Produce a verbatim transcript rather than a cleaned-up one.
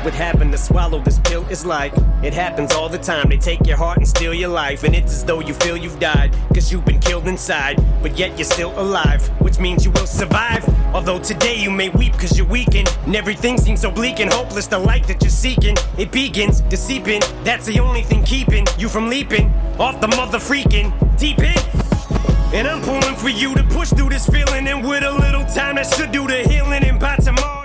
with having to swallow this pill. It's like it happens all the time. They take your heart and steal your life, and it's as though you feel you've died, cause you've been killed inside, but yet you're still alive, which means you will survive. Although today you may weep cause you're weakened, and everything seems so bleak and hopeless. The light that you're seeking, it begins to seep in. That's the only thing keeping you from leaping off the mother freaking deep end. And I'm pulling for you to push through this feeling, and with a little time that should do the healing. And by tomorrow